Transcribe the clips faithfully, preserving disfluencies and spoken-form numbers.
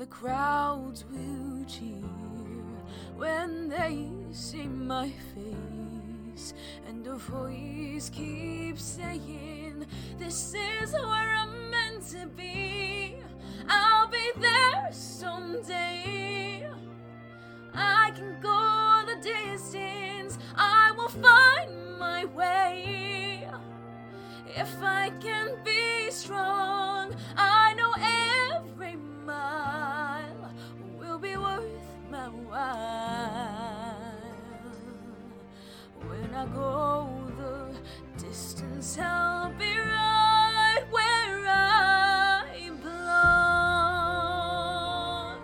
the crowds will cheer when they see my face, and a voice keeps saying, this is where I'm meant to be. I'll be there someday. I can go the distance, I will find my way. If I can be strong, I know every mile will be worth my while. When I go the distance, I'll be right where I belong.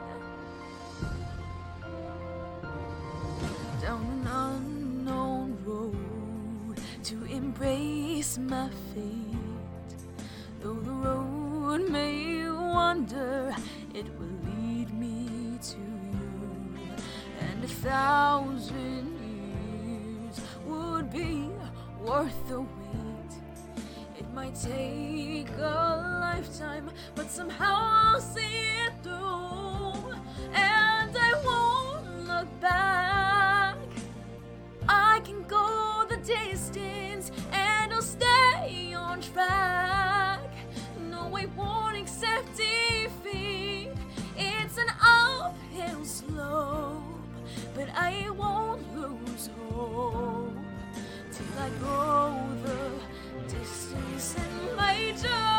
Down an unknown road to embrace my fate. Though the road may wander, it will lead me to you. And a thousand years would be worth the wait. It might take a lifetime, but somehow I'll see it through, and I won't look back. I can go the distance and I'll stay on track. No, I won't accept defeat. It's an uphill slope, but I won't lose hope till I go the distance and my journey